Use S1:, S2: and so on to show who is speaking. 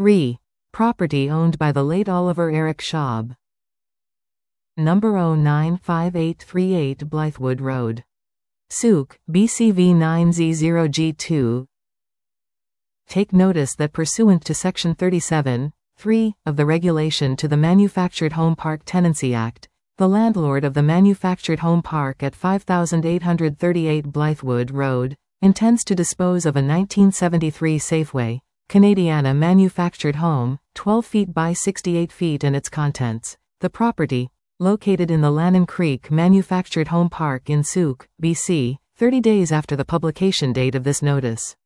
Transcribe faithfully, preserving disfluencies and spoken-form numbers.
S1: Re. Property owned by the late Oliver Eric Schaub. Number oh nine five eight three eight Blythewood Road. Souk, B C V nine Z zero G two. Take notice that pursuant to Section thirty-seven point three of the Regulation to the Manufactured Home Park Tenancy Act, the landlord of the manufactured home park at five thousand eight hundred thirty-eight Blythewood Road intends to dispose of a nineteen seventy-three Safeway, Canadiana manufactured home, twelve feet by sixty-eight feet and its contents. The property, located in the Lannon Creek Manufactured Home Park in Souk, B C, thirty days after the publication date of this notice.